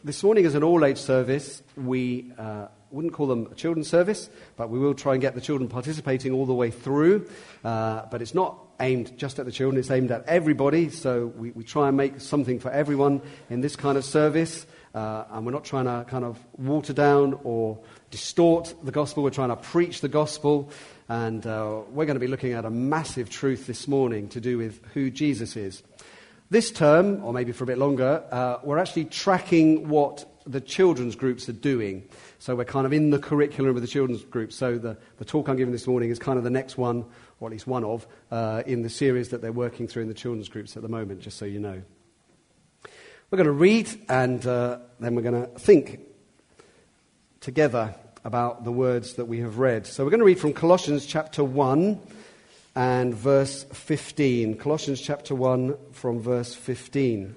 This morning is an all-age service. We wouldn't call them a children's service, but we will try and get the children participating all the way through. But it's not aimed just at the children, it's aimed at everybody. So we try and make something for everyone in this kind of service. And we're not trying to kind of water down or distort the gospel. We're trying to preach the gospel. And we're going to be looking at a massive truth this morning to do with who Jesus is. This term, or maybe for a bit longer, we're actually tracking what the children's groups are doing. So we're kind of in the curriculum of the children's group. So the talk I'm giving this morning is kind of the next one, or at least one of, in the series that they're working through in the children's groups at the moment, just so you know. We're going to read, and then we're going to think together about the words that we have read. So we're going to read from Colossians chapter 1 and verse 15. Colossians chapter 1 from verse 15.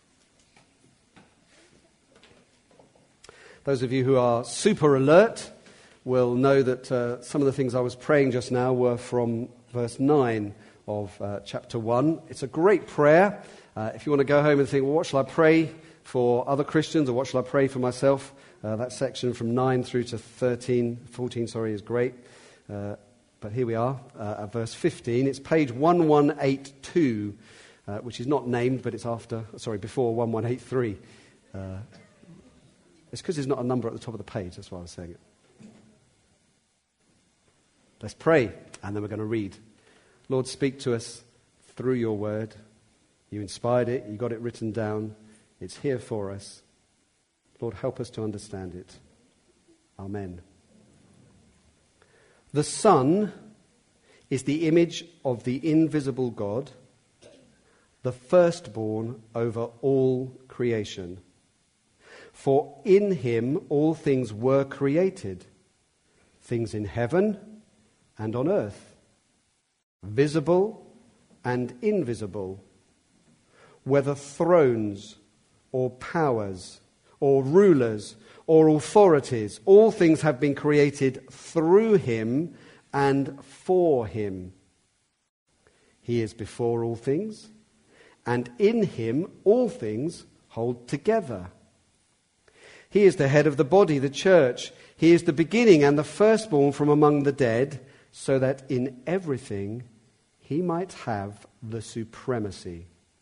Those of you who are super alert will know that some of the things I was praying just now were from verse 9 of chapter 1. It's a great prayer. If you want to go home and think, well, what shall I pray for other Christians, or what shall I pray for myself? That section from 9 through to 14 is great. But here we are at verse 15. It's page 1182, which is not named, but it's before 1183. It's because there's not a number at the top of the page, that's why I was saying it. Let's pray, and then we're going to read. Lord, speak to us through your word. You inspired it, you got it written down. It's here for us. Lord, help us to understand it. Amen. The Son is the image of the invisible God, the firstborn over all creation. For in him all things were created, things in heaven and on earth, visible and invisible, whether thrones or powers or rulers or authorities, all things have been created through him and for him. He is before all things, and in him all things hold together. He is the head of the body, the church. He is the beginning and the firstborn from among the dead, so that in everything he might have the supremacy.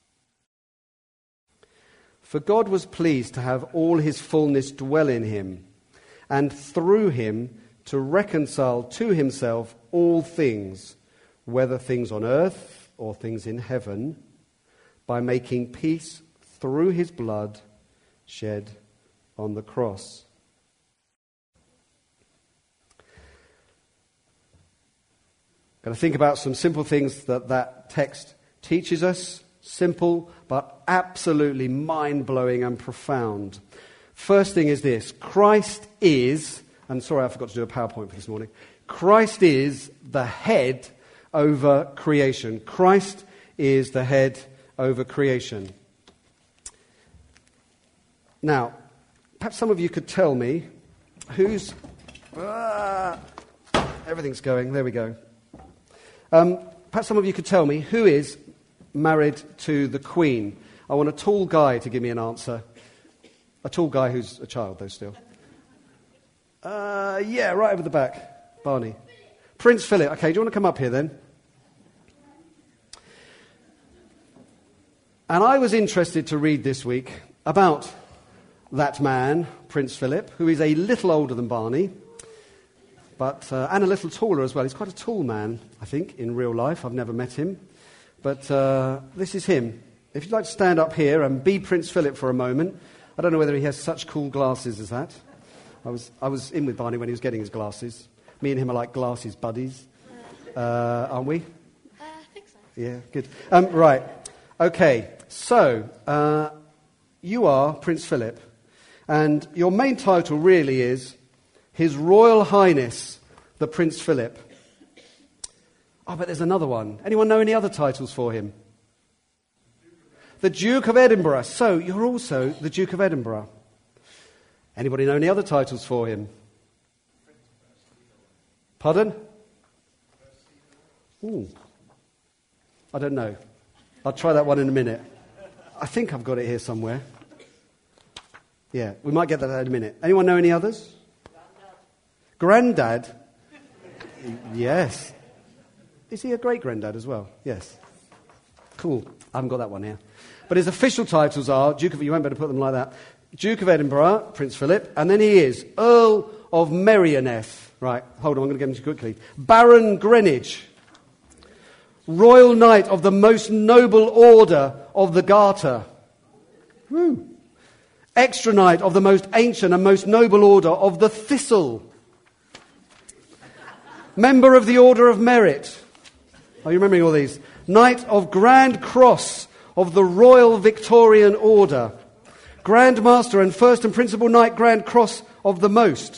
For God was pleased to have all his fullness dwell in him, and through him to reconcile to himself all things, whether things on earth or things in heaven, by making peace through his blood shed on the cross. Going to think about some simple things that text teaches us. Simple, but absolutely mind-blowing and profound. First thing is this. Christ is, and sorry I forgot to do a PowerPoint for this morning. Christ is the head over creation. Christ is the head over creation. Now, perhaps some of you could tell me who's... everything's going, there we go. Perhaps some of you could tell me who is married to the Queen. I want a tall guy to give me an answer. A tall guy who's a child, though, still. Yeah, right over the back. Barney. Prince Philip. Okay, do you want to come up here, then? And I was interested to read this week about that man, Prince Philip, who is a little older than Barney, but and a little taller as well. He's quite a tall man, I think, in real life. I've never met him. But this is him. If you'd like to stand up here and be Prince Philip for a moment. I don't know whether he has such cool glasses as that. I was in with Barney when he was getting his glasses. Me and him are like glasses buddies. Aren't we? I think so. Yeah, good. Right. Okay, so you are Prince Philip. And your main title really is His Royal Highness, the Prince Philip. Oh, but there's another one. Anyone know any other titles for him? The Duke of Edinburgh. So, you're also the Duke of Edinburgh. Anybody know any other titles for him? Pardon? Ooh. I don't know. I'll try that one in a minute. I think I've got it here somewhere. Yeah, we might get that in a minute. Anyone know any others? Granddad? Yes. Is he a great-granddad as well? Yes. Cool. I haven't got that one here. But his official titles are, you won't better put them like that, Duke of Edinburgh, Prince Philip, and then he is Earl of Merioneth. Right, hold on, I'm going to get them to you quickly. Baron Greenwich. Royal Knight of the Most Noble Order of the Garter. Woo. Extra Knight of the Most Ancient and Most Noble Order of the Thistle. Member of the Order of Merit. Are you remembering all these? Knight of Grand Cross of the Royal Victorian Order. Grand Master and First and Principal Knight Grand Cross of the Most.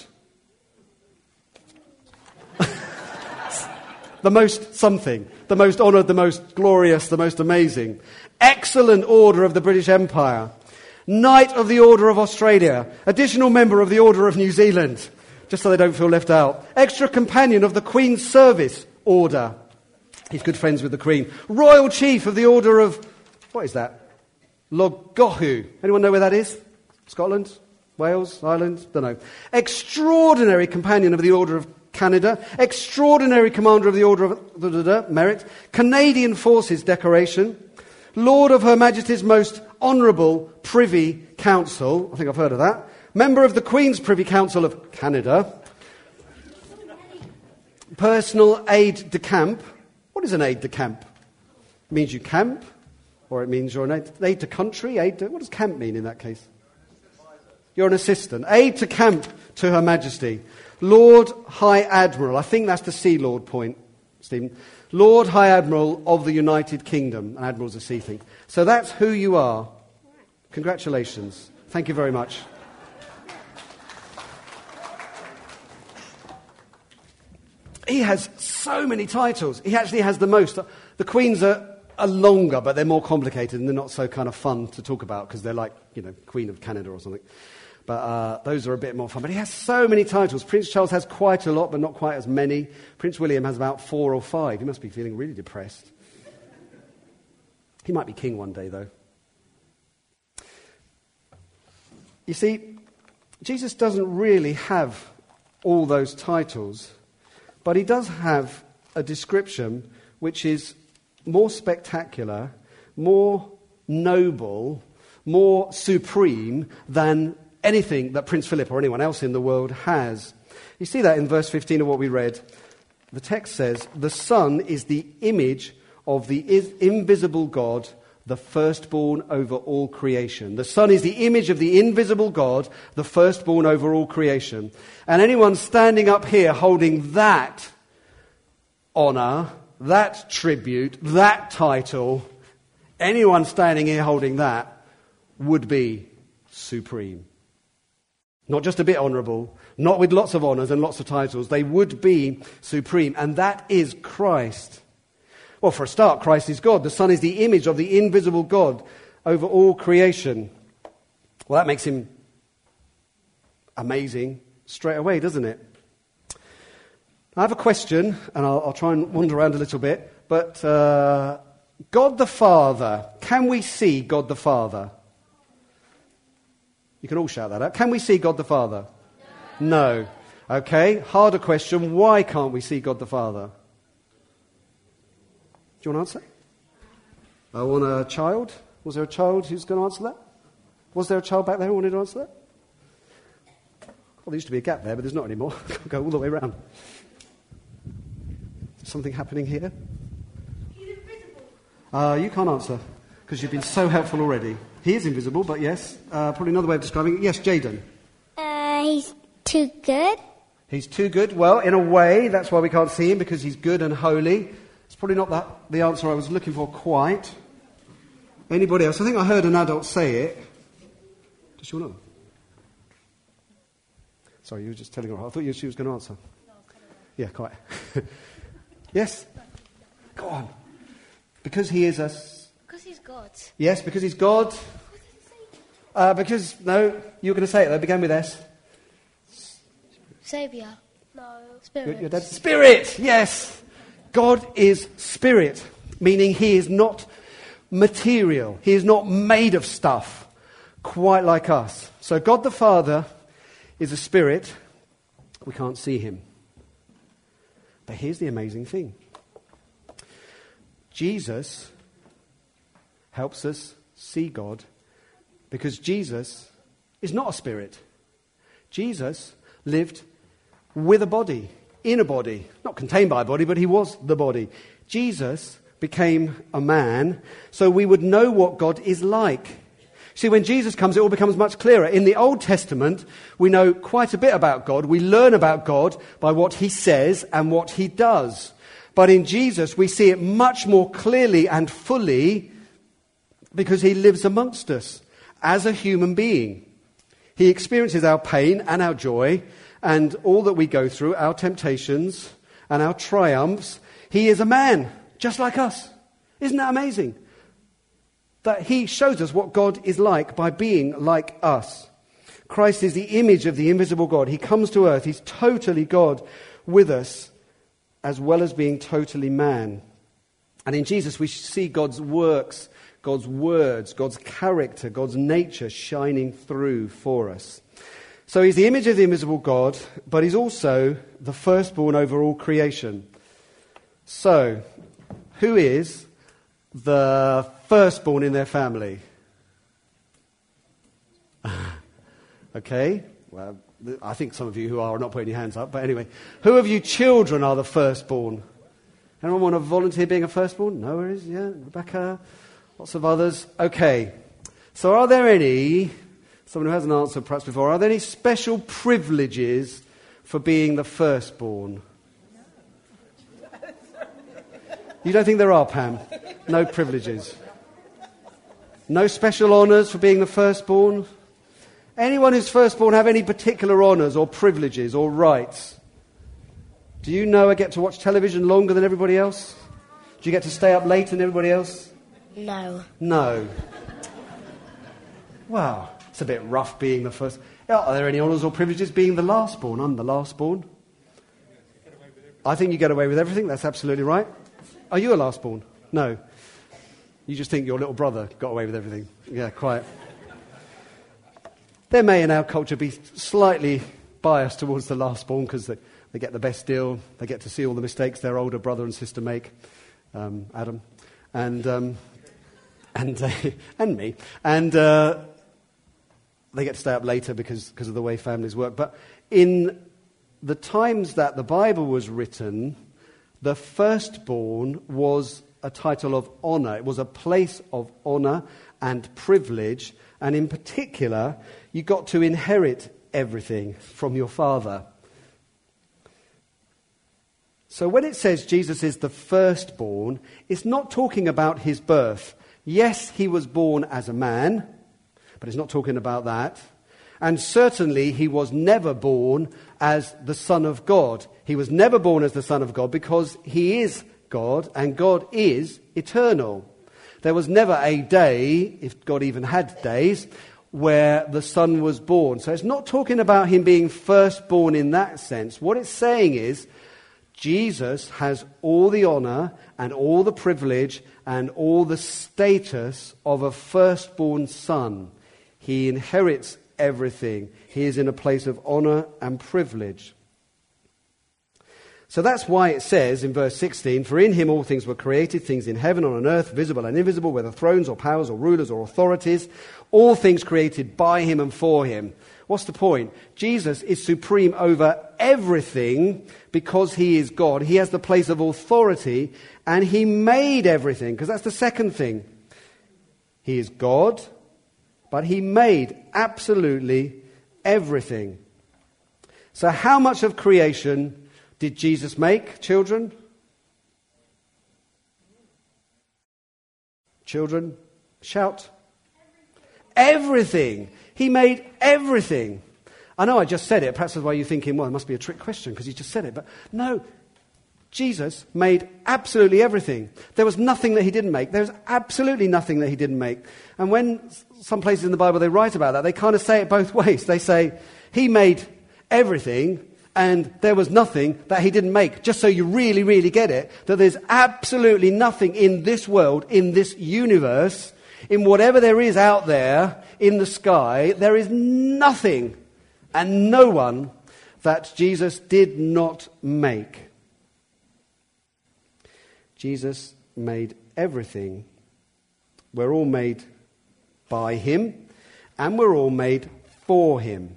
The most something. The most honoured, the most glorious, the most amazing. Excellent Order of the British Empire. Knight of the Order of Australia. Additional member of the Order of New Zealand. Just so they don't feel left out. Extra companion of the Queen's Service Order. He's good friends with the Queen. Royal Chief of the Order of... What is that? Logohu. Anyone know where that is? Scotland? Wales? Ireland? Don't know. Extraordinary companion of the Order of Canada. Extraordinary commander of the Order of Merit. Canadian Forces Decoration. Lord of Her Majesty's Most Honourable Privy Council. I think I've heard of that. Member of the Queen's Privy Council of Canada. Personal aide de camp. What is an aide de camp? It means you camp, or it means you're an aide to country. What does camp mean in that case? You're an assistant. Aide to camp to Her Majesty. Lord High Admiral. I think that's the Sea Lord point, Stephen. Lord High Admiral of the United Kingdom. An admiral's a sea thing. So that's who you are. Congratulations. Thank you very much. He has so many titles. He actually has the most. The Queen's are longer, but they're more complicated and they're not so kind of fun to talk about because they're like, Queen of Canada or something. But those are a bit more fun. But he has so many titles. Prince Charles has quite a lot, but not quite as many. Prince William has about 4 or 5. He must be feeling really depressed. He might be king one day, though. You see, Jesus doesn't really have all those titles, but he does have a description which is more spectacular, more noble, more supreme than anything that Prince Philip or anyone else in the world has. You see that in verse 15 of what we read. The text says, "The Son is the image of the invisible God, the firstborn over all creation." The Son is the image of the invisible God, the firstborn over all creation. And anyone standing up here holding that honour, that tribute, that title, anyone standing here holding that would be supreme. Not just a bit honourable, not with lots of honours and lots of titles. They would be supreme. And that is Christ. Well, for a start, Christ is God. The Son is the image of the invisible God over all creation. Well, that makes him amazing straight away, doesn't it? I have a question, and I'll try and wander around a little bit. But God the Father, can we see God the Father? You can all shout that out. Can we see God the Father? No. Okay, harder question. Why can't we see God the Father? Do you want to answer? I want a child. Was there a child who's going to answer that? Was there a child back there who wanted to answer that? Well, there used to be a gap there, but there's not anymore. Go all the way around. Something happening here? He's invisible. You can't answer because you've been so helpful already. He is invisible, but yes. Probably another way of describing it. Yes, Jaden. He's too good. He's too good. Well, in a way, that's why we can't see him, because he's good and holy. It's probably not the answer I was looking for quite. Anybody else? I think I heard an adult say it. Does she want to? Sorry, you were just telling her. I thought she was going to answer. Yeah, quite. Yes? Go on. Because he is Because he's God. Yes, because he's God. No, you were going to say it though. It began with S. Saviour. No. Spirit. Your dad. Spirit, yes. God is spirit, meaning he is not material. He is not made of stuff. quite like us. So God the Father is a spirit. We can't see him. But here's the amazing thing. Jesus helps us see God because Jesus is not a spirit. Jesus lived with a body, in a body, not contained by a body, but he was the body. Jesus became a man so we would know what God is like. See, when Jesus comes, it all becomes much clearer. In the Old Testament, we know quite a bit about God. We learn about God by what he says and what he does. But in Jesus, we see it much more clearly and fully because he lives amongst us as a human being. He experiences our pain and our joy and all that we go through, our temptations and our triumphs. He is a man, just like us. Isn't that amazing? That he shows us what God is like by being like us. Christ is the image of the invisible God. He comes to earth. He's totally God with us, as well as being totally man. And in Jesus we see God's works, God's words, God's character, God's nature shining through for us. So he's the image of the invisible God, but he's also the firstborn over all creation. So, who is the firstborn in their family? Okay, well, I think some of you who are not putting your hands up, but anyway. Who of you children are the firstborn? Anyone want to volunteer being a firstborn? No worries, yeah, Rebecca, lots of others. Okay, so are there any, someone who hasn't answered perhaps before, are there any special privileges for being the firstborn? You don't think there are, Pam? No privileges? No special honours for being the firstborn? Anyone who's firstborn have any particular honours or privileges or rights? Do you know I get to watch television longer than everybody else? Do you get to stay up later than everybody else? No. No. Wow, it's a bit rough being the first. Are there any honours or privileges being the lastborn? I'm the lastborn. I think you get away with everything, that's absolutely right. Are you a lastborn? No. You just think your little brother got away with everything. Yeah, quite. There may in our culture be slightly biased towards the lastborn because they get the best deal. They get to see all the mistakes their older brother and sister make, Adam, and me. And they get to stay up later because of the way families work. But in the times that the Bible was written, the firstborn was a title of honour. It was a place of honour and privilege. And in particular, you got to inherit everything from your father. So when it says Jesus is the firstborn, it's not talking about his birth. Yes, he was born as a man, but it's not talking about that. And certainly he was never born as the Son of God. He was never born as the Son of God because he is God and God is eternal. There was never a day, if God even had days, where the Son was born. So it's not talking about him being firstborn in that sense. What it's saying is Jesus has all the honour and all the privilege and all the status of a firstborn son. He inherits everything. He is in a place of honour and privilege. So that's why it says in verse 16, for in him all things were created, things in heaven and on earth, visible and invisible, whether thrones or powers or rulers or authorities, all things created by him and for him. What's the point? Jesus is supreme over everything because he is God. He has the place of authority and he made everything, because that's the second thing. He is God, but he made absolutely everything. So how much of creation did Jesus make, children? Children, shout. Everything. He made everything. I know I just said it. Perhaps that's why you're thinking, well, it must be a trick question because he just said it. But no, Jesus made absolutely everything. There was nothing that he didn't make. There was absolutely nothing that he didn't make. And when some places in the Bible they write about that, they kind of say it both ways. They say, he made everything and there was nothing that he didn't make. Just so you really, really get it, that there's absolutely nothing in this world, in this universe, in whatever there is out there in the sky, there is nothing and no one that Jesus did not make. Jesus made everything. We're all made by him, and we're all made for him.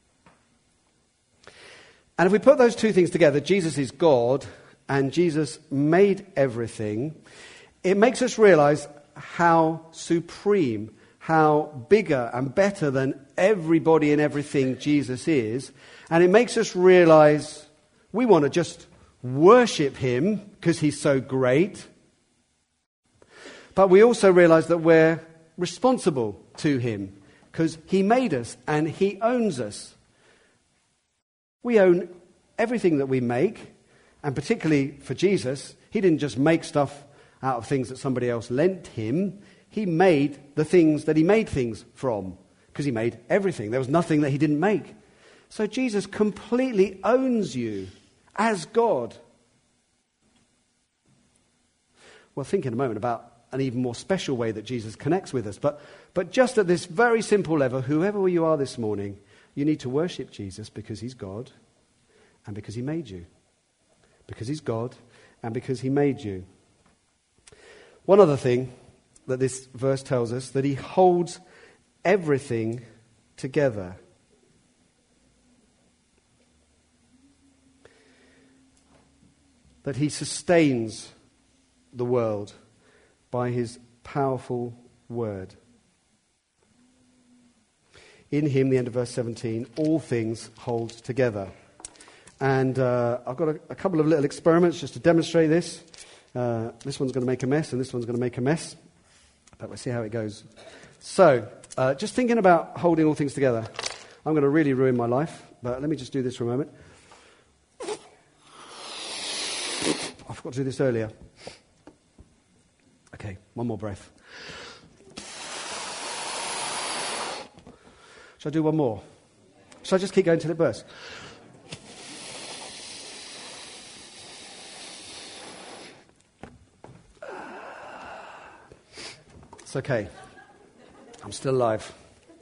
And if we put those two things together, Jesus is God and Jesus made everything, it makes us realize how supreme, how bigger and better than everybody and everything Jesus is. And it makes us realize we want to just worship him because he's so great. But we also realize that we're responsible to him because he made us and he owns us. We own everything that we make, and particularly for Jesus, he didn't just make stuff out of things that somebody else lent him. He made the things that he made things from, because he made everything. There was nothing that he didn't make. So Jesus completely owns you as God. We'll think in a moment about an even more special way that Jesus connects with us. But just at this very simple level, whoever you are this morning, you need to worship Jesus because he's God and because he made you. Because he's God and because he made you. One other thing that this verse tells us, that he holds everything together. That he sustains the world by his powerful word. In him, the end of verse 17, all things hold together. And I've got a couple of little experiments just to demonstrate this. This one's going to make a mess and this one's going to make a mess. But we'll see how it goes. So, just thinking about holding all things together. I'm going to really ruin my life, but let me just do this for a moment. I forgot to do this earlier. Okay, one more breath. Shall I do one more? Shall I just keep going till it bursts? It's okay. I'm still alive.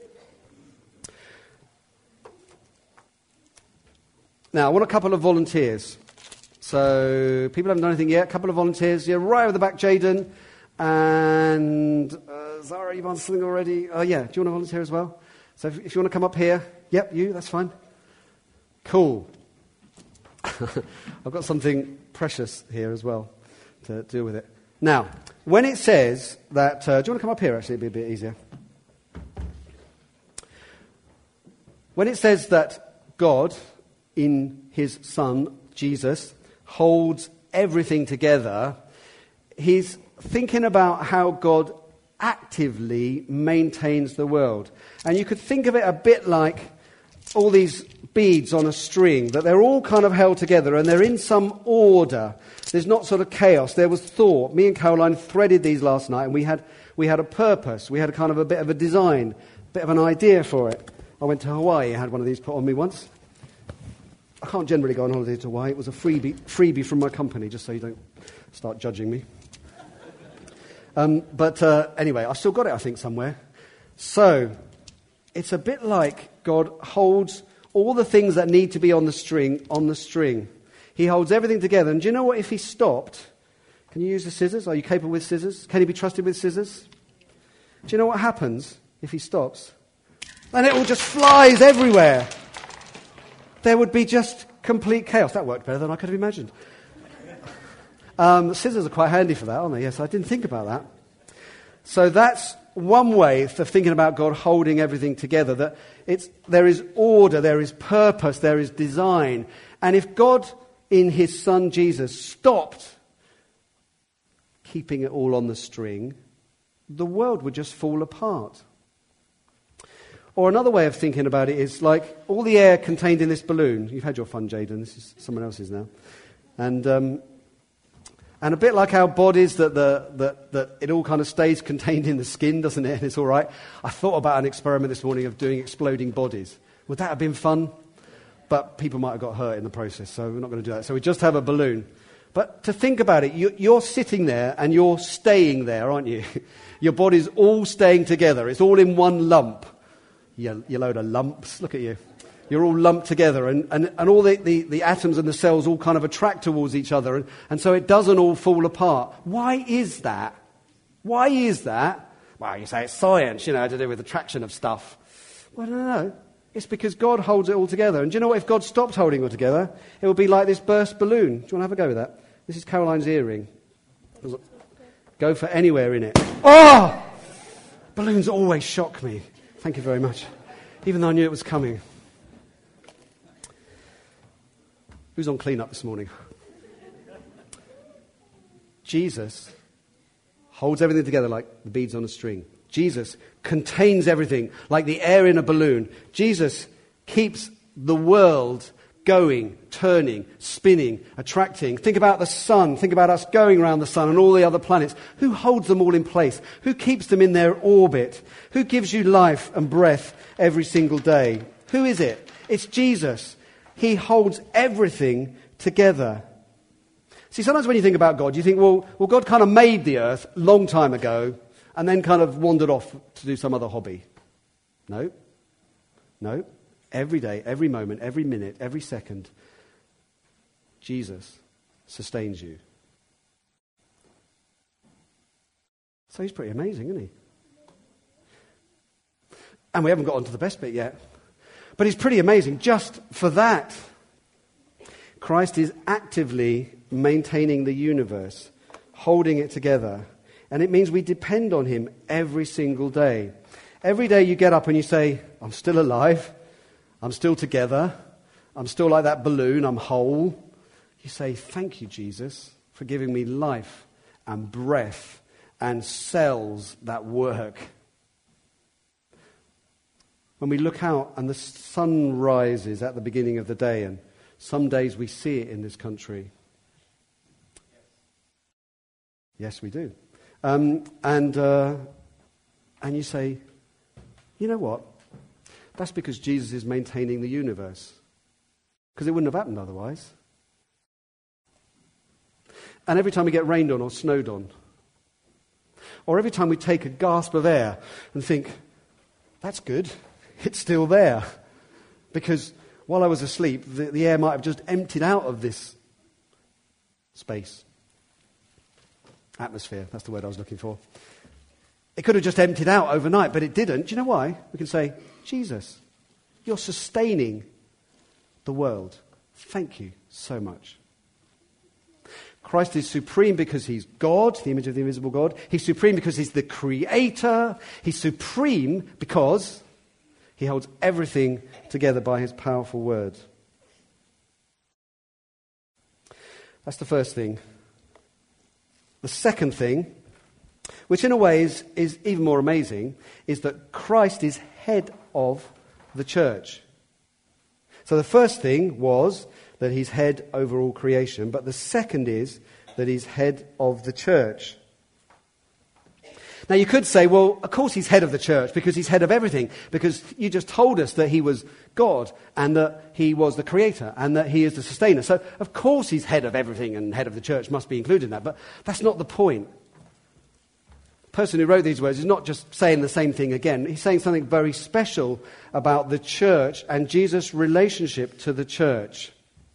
Now, I want a couple of volunteers. So, people haven't done anything yet. A couple of volunteers. Yeah, right over the back, Jaden. And Zara, you've answered something already. Oh, yeah. Do you want to volunteer as well? So if you want to come up here. Yep, you. That's fine. Cool. I've got something precious here as well to deal with it. Now, when it says that... do you want to come up here, actually? It'd be a bit easier. When it says that God, in his Son, Jesus, holds everything together, he's thinking about how God actively maintains the world. And you could think of it a bit like all these beads on a string, that they're all kind of held together and they're in some order. There's not sort of chaos. There was thought. Me and Caroline threaded these last night and we had a purpose. We had a kind of a bit of a design, a bit of an idea for it. I went to Hawaii. I had one of these put on me once. I can't generally go on holiday to Hawaii. It was a freebie from my company, just so you don't start judging me. But anyway, I've still got it, I think, somewhere. So, it's a bit like God holds all the things that need to be on the string. He holds everything together. And do you know what? If he stopped, can you use the scissors? Are you capable with scissors? Can he be trusted with scissors? Do you know what happens if he stops? And it all just flies everywhere. There would be just complete chaos. That worked better than I could have imagined. Scissors are quite handy for that, aren't they? Yes, I didn't think about that. So that's one way of thinking about God holding everything together, that there is order, there is purpose, there is design. And if God, in his Son Jesus, stopped keeping it all on the string, the world would just fall apart. Or another way of thinking about it is like all the air contained in this balloon. You've had your fun, Jaden. This is someone else's now. And a bit like our bodies, that it all kind of stays contained in the skin, doesn't it? And it's all right. I thought about an experiment this morning of doing exploding bodies. Would that have been fun? But people might have got hurt in the process, so we're not going to do that. So we just have a balloon. But to think about it, you're sitting there and you're staying there, aren't you? Your body's all staying together. It's all in one lump. You load of lumps. Look at you. You're all lumped together, and all the atoms and the cells all kind of attract towards each other, and so it doesn't all fall apart. Why is that? Why is that? Well, you say it's science, to do with attraction of stuff. Well, no. It's because God holds it all together. And do you know what? If God stopped holding it all together, it would be like this burst balloon. Do you want to have a go with that? This is Caroline's earring. Go for anywhere in it. Oh! Balloons always shock me. Thank you very much. Even though I knew it was coming. Who's on clean-up this morning? Jesus holds everything together like the beads on a string. Jesus contains everything like the air in a balloon. Jesus keeps the world going, turning, spinning, attracting. Think about the sun. Think about us going around the sun and all the other planets. Who holds them all in place? Who keeps them in their orbit? Who gives you life and breath every single day? Who is it? It's Jesus. He holds everything together. See, sometimes when you think about God, you think, well, God kind of made the earth a long time ago and then kind of wandered off to do some other hobby. No. Every day, every moment, every minute, every second, Jesus sustains you. So he's pretty amazing, isn't he? And we haven't got onto the best bit yet. But he's pretty amazing just for that. Christ is actively maintaining the universe, holding it together. And it means we depend on him every single day. Every day you get up and you say, I'm still alive. I'm still together. I'm still like that balloon. I'm whole. You say, thank you, Jesus, for giving me life and breath and cells that work. When we look out and the sun rises at the beginning of the day, and some days we see it in this country. Yes, we do. And you say, you know what? That's because Jesus is maintaining the universe. Because it wouldn't have happened otherwise. And every time we get rained on or snowed on, or every time we take a gasp of air and think, that's good, it's still there. Because while I was asleep, the air might have just emptied out of this space. Atmosphere, that's the word I was looking for. It could have just emptied out overnight, but it didn't. Do you know why? We can say, Jesus, you're sustaining the world. Thank you so much. Christ is supreme because he's God, the image of the invisible God. He's supreme because he's the creator. He's supreme because he holds everything together by his powerful word. That's the first thing. The second thing, which in a way is even more amazing, is that Christ is head of the church. So the first thing was that he's head over all creation, but the second is that he's head of the church. Now you could say, well, of course he's head of the church because he's head of everything, because you just told us that he was God and that he was the creator and that he is the sustainer. So of course he's head of everything and head of the church must be included in that, but that's not the point. The person who wrote these words is not just saying the same thing again. He's saying something very special about the church and Jesus' relationship to the church.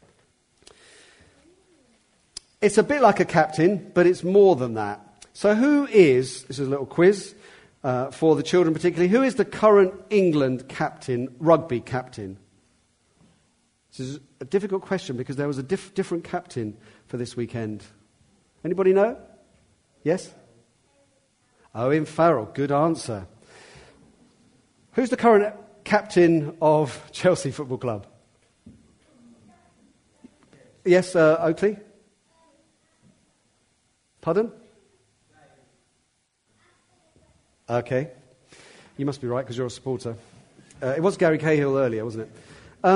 It's a bit like a captain, but it's more than that. So this is a little quiz for the children particularly, who is the current England captain, rugby captain? This is a difficult question because there was a different captain for this weekend. Anybody know? Yes? Owen Farrell, good answer. Who's the current captain of Chelsea Football Club? Yes, Oakley? Pardon? Okay. You must be right because you're a supporter. It was Gary Cahill earlier, wasn't it?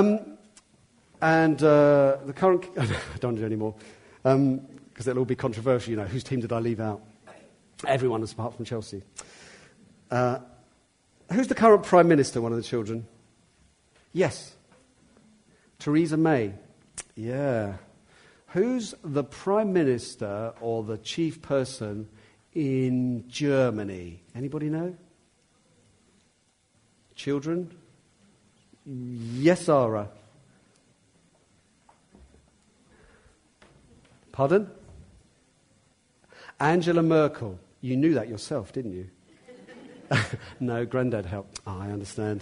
And the current... I don't want to do any more because it'll all be controversial, whose team did I leave out? Everyone apart from Chelsea. Who's the current Prime Minister, one of the children? Yes. Theresa May. Yeah. Who's the Prime Minister or the chief person in Germany? Anybody know? Children? Yes, Sarah. Pardon? Angela Merkel. You knew that yourself, didn't you? No, Grandad helped. Oh, I understand.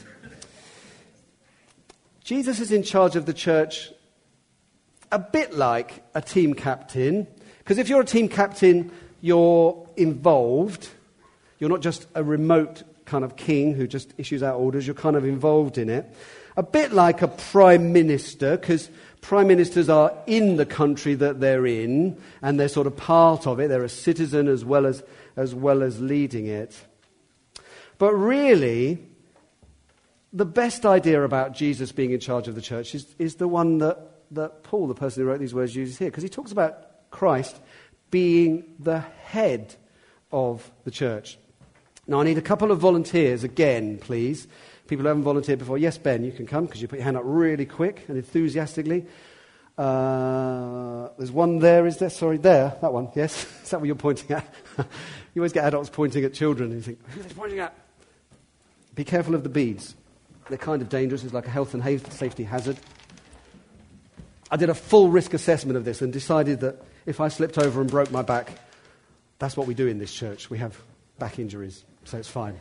Jesus is in charge of the church a bit like a team captain. Because if you're a team captain, you're involved. You're not just a remote kind of king who just issues out orders. You're kind of involved in it. A bit like a prime minister, because prime ministers are in the country that they're in, and they're sort of part of it. They're a citizen as well as leading it. But really, the best idea about Jesus being in charge of the church is the one that Paul, the person who wrote these words, uses here. Because he talks about Christ being the head of the church. Now, I need a couple of volunteers again, please. People who haven't volunteered before. Yes, Ben, you can come because you put your hand up really quick and enthusiastically. There's one there, is there? Sorry, there, that one, yes. Is that what you're pointing at? You always get adults pointing at children and you think, who's pointing at? Be careful of the beads. They're kind of dangerous. It's like a health and safety hazard. I did a full risk assessment of this and decided that if I slipped over and broke my back, that's what we do in this church. We have back injuries, so it's fine.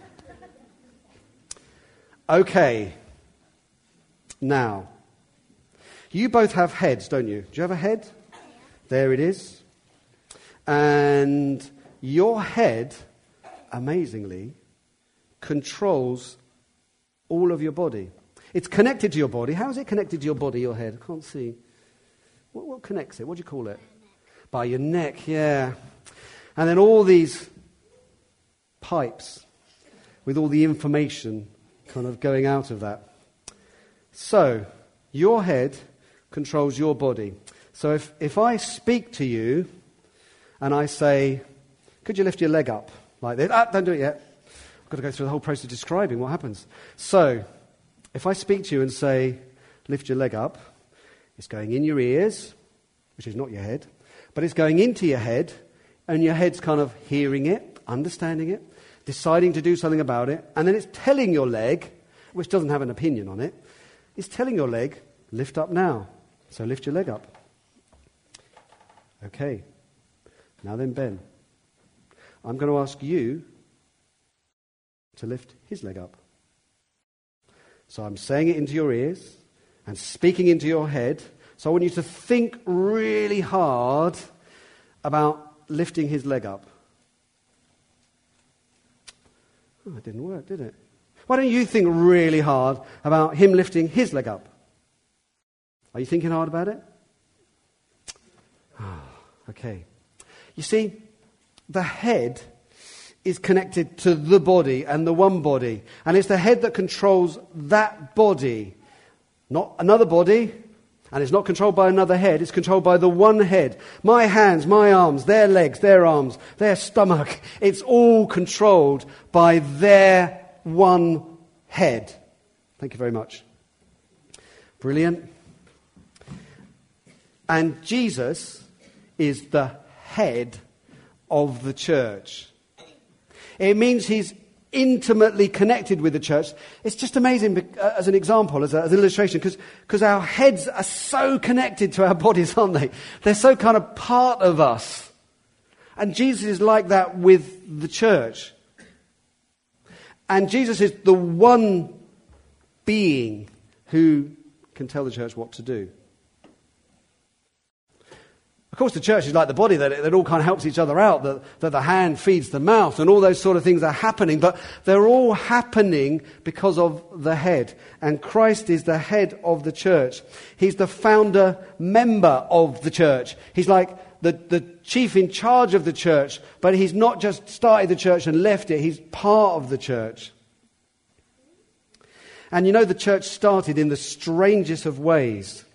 Okay. Now, you both have heads, don't you? Do you have a head? There it is. And your head, amazingly, controls all of your body. It's connected to your body. How is it connected to your body, your head? I can't see. What connects it? What do you call it? By your neck, yeah. And then all these pipes with all the information kind of going out of that. So, your head controls your body. So if I speak to you and I say, could you lift your leg up like this? Don't do it yet. I've got to go through the whole process of describing what happens. So, if I speak to you and say, lift your leg up, it's going in your ears, which is not your head, but it's going into your head, and your head's kind of hearing it, understanding it, deciding to do something about it, and then it's telling your leg, which doesn't have an opinion on it, it's telling your leg, lift up now. So lift your leg up. Okay. Now then, Ben, I'm going to ask you to lift his leg up. So I'm saying it into your ears and speaking into your head. So I want you to think really hard about lifting his leg up. Oh, it didn't work, did it? Why don't you think really hard about him lifting his leg up? Are you thinking hard about it? Okay. You see, the head is connected to the body and the one body. And it's the head that controls that body, not another body. And it's not controlled by another head, it's controlled by the one head. My hands, my arms, their legs, their arms, their stomach. It's all controlled by their one head. Thank you very much. Brilliant. And Jesus is the head of the church. It means he's intimately connected with the church. It's just amazing as an example, as an illustration, because our heads are so connected to our bodies, aren't they? They're so kind of part of us. And Jesus is like that with the church. And Jesus is the one being who can tell the church what to do. Of course, the church is like the body, that all kind of helps each other out, that the hand feeds the mouth, and all those sort of things are happening, but they're all happening because of the head. And Christ is the head of the church. He's the founder member of the church. He's like the chief in charge of the church, but he's not just started the church and left it, he's part of the church. And you know, the church started in the strangest of ways.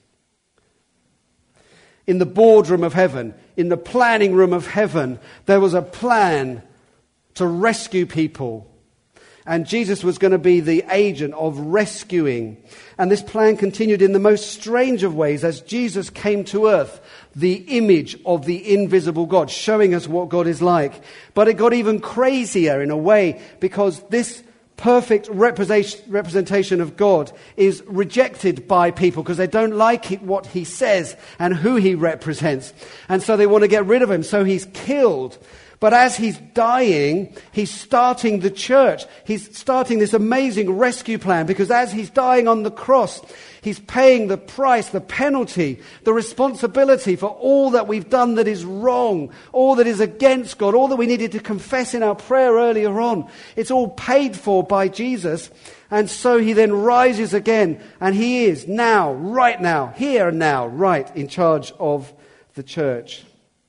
In the boardroom of heaven, in the planning room of heaven, there was a plan to rescue people And Jesus was going to be the agent of rescuing. And this plan continued in the most strange of ways as Jesus came to earth, the image of the invisible God, showing us what God is like. But it got even crazier in a way, because this perfect representation of God is rejected by people because they don't like what he says and who he represents. And so they want to get rid of him. So he's killed. But as he's dying, he's starting the church. He's starting this amazing rescue plan, because as he's dying on the cross, he's paying the price, the penalty, the responsibility for all that we've done that is wrong, all that is against God, all that we needed to confess in our prayer earlier on. It's all paid for by Jesus. And so he then rises again, and he is now, right now, here and now, right in charge of the church.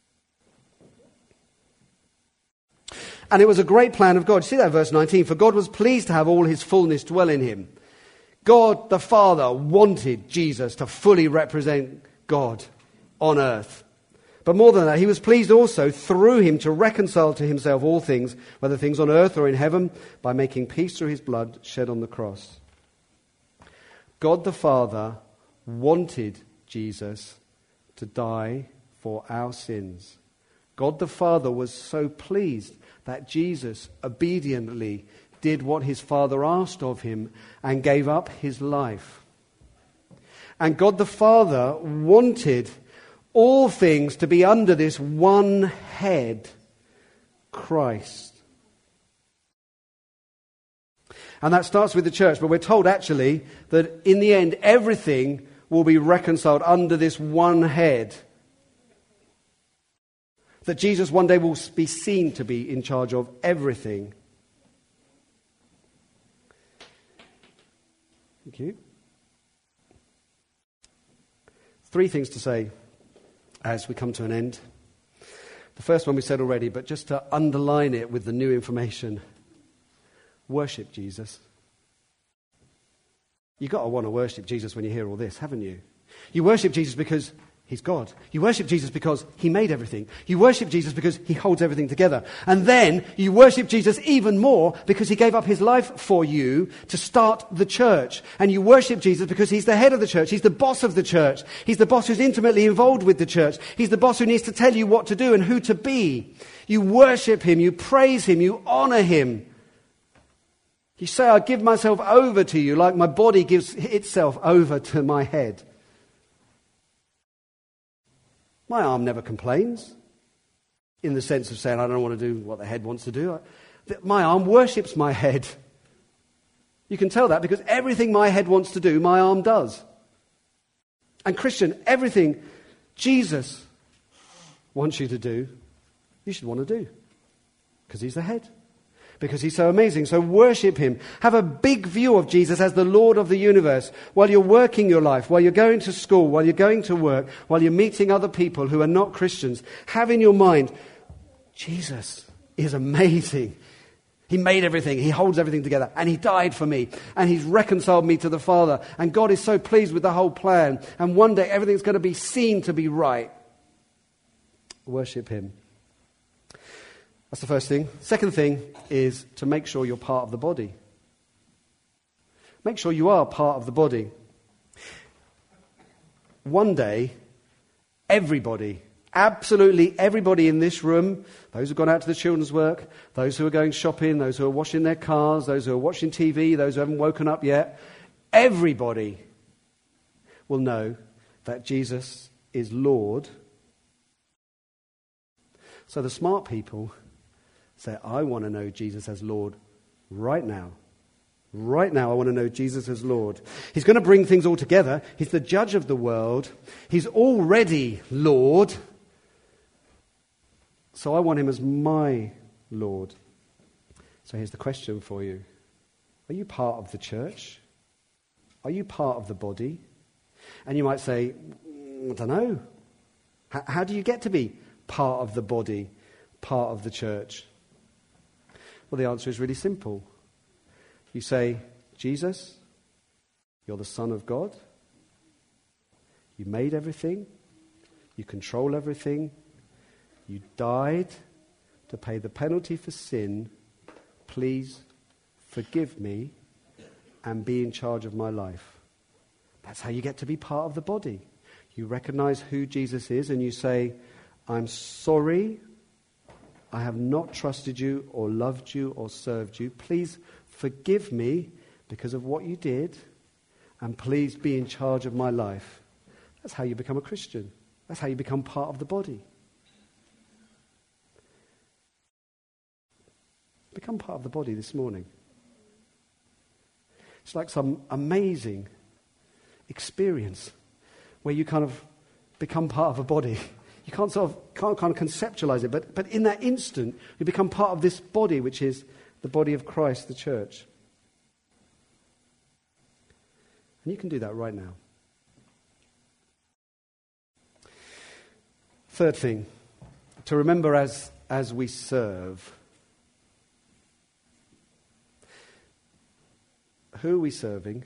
And it was a great plan of God. See that in verse 19? For God was pleased to have all his fullness dwell in him. God the Father wanted Jesus to fully represent God on earth. But more than that, he was pleased also through him to reconcile to himself all things, whether things on earth or in heaven, by making peace through his blood shed on the cross. God the Father wanted Jesus to die for our sins. God the Father was so pleased that Jesus obediently did what his Father asked of him and gave up his life. And God the Father wanted all things to be under this one head, Christ. And that starts with the church, but we're told actually that in the end everything will be reconciled under this one head. That Jesus one day will be seen to be in charge of everything. Thank you. 3 things to say as we come to an end. The first one we said already, but just to underline it with the new information. Worship Jesus. You've got to want to worship Jesus when you hear all this, haven't you? You worship Jesus because he's God. You worship Jesus because he made everything. You worship Jesus because he holds everything together. And then you worship Jesus even more because he gave up his life for you to start the church. And you worship Jesus because he's the head of the church. He's the boss of the church. He's the boss who's intimately involved with the church. He's the boss who needs to tell you what to do and who to be. You worship him. You praise him. You honor him. You say, I give myself over to you like my body gives itself over to my head. My arm never complains, in the sense of saying, I don't want to do what the head wants to do. My arm worships my head. You can tell that because everything my head wants to do, my arm does. And Christian, everything Jesus wants you to do, you should want to do. Because he's the head. Because he's so amazing. So worship him. Have a big view of Jesus as the Lord of the universe while you're working your life, while you're going to school, while you're going to work, while you're meeting other people who are not Christians. Have in your mind, Jesus is amazing. He made everything. He holds everything together. And he died for me. And he's reconciled me to the Father. And God is so pleased with the whole plan. And one day everything's going to be seen to be right. Worship him. That's the first thing. Second thing is to make sure you're part of the body. Make sure you are part of the body. One day, everybody, absolutely everybody in this room, those who've gone out to the children's work, those who are going shopping, those who are washing their cars, those who are watching TV, those who haven't woken up yet, everybody will know that Jesus is Lord. So the smart people say, I want to know Jesus as Lord right now. Right now, I want to know Jesus as Lord. He's going to bring things all together. He's the judge of the world. He's already Lord. So I want him as my Lord. So here's the question for you. Are you part of the church? Are you part of the body? And you might say, I don't know. How do you get to be part of the body, part of the church? Well, the answer is really simple. You say, Jesus, you're the Son of God. You made everything. You control everything. You died to pay the penalty for sin. Please forgive me, and be in charge of my life. That's how you get to be part of the body. You recognize who Jesus is and you say, I'm sorry, I have not trusted you or loved you or served you. Please forgive me because of what you did, and please be in charge of my life. That's how you become a Christian. That's how you become part of the body. Become part of the body this morning. It's like some amazing experience where you kind of become part of a body. You can't kind of conceptualize it, but in that instant, you become part of this body, which is the body of Christ, the church. And you can do that right now. Third thing, to remember as we serve. Who are we serving?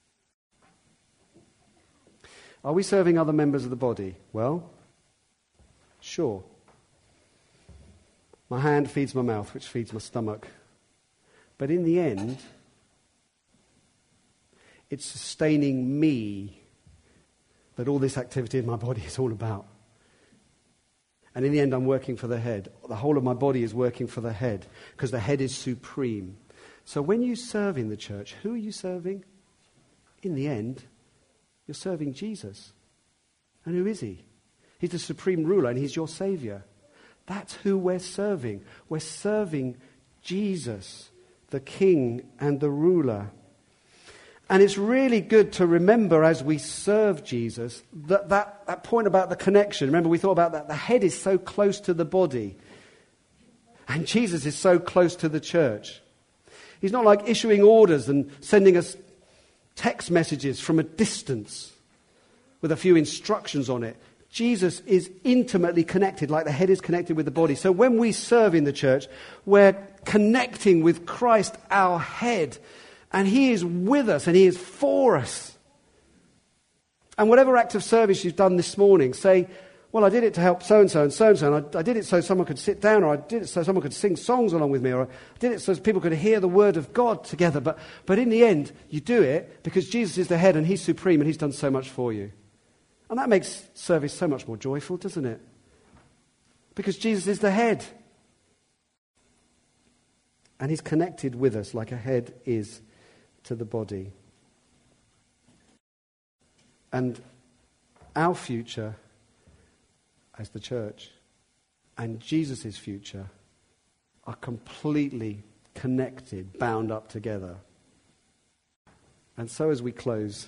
Are we serving other members of the body? Well, sure. My hand feeds my mouth, which feeds my stomach. But in the end, it's sustaining me that all this activity in my body is all about. And in the end, I'm working for the head. The whole of my body is working for the head, because the head is supreme. So when you serve in the church, who are you serving? In the end, you're serving Jesus. And who is he? He's the supreme ruler and he's your savior. That's who we're serving. We're serving Jesus, the king and the ruler. And it's really good to remember as we serve Jesus that point about the connection. Remember, we thought about that. The head is so close to the body. And Jesus is so close to the church. He's not like issuing orders and sending us text messages from a distance with a few instructions on it. Jesus is intimately connected, like the head is connected with the body. So when we serve in the church, we're connecting with Christ, our head. And he is with us and he is for us. And whatever act of service you've done this morning, say, well, I did it to help so-and-so and so-and-so, and I did it so someone could sit down, or I did it so someone could sing songs along with me, or I did it so people could hear the word of God together. But in the end, you do it because Jesus is the head and he's supreme and he's done so much for you. And that makes service so much more joyful, doesn't it? Because Jesus is the head. And he's connected with us like a head is to the body. And our future as the church and Jesus' future are completely connected, bound up together. And so as we close,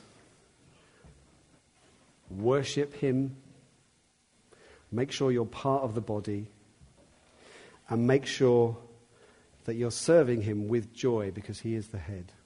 worship him, make sure you're part of the body, and make sure that you're serving him with joy because he is the head.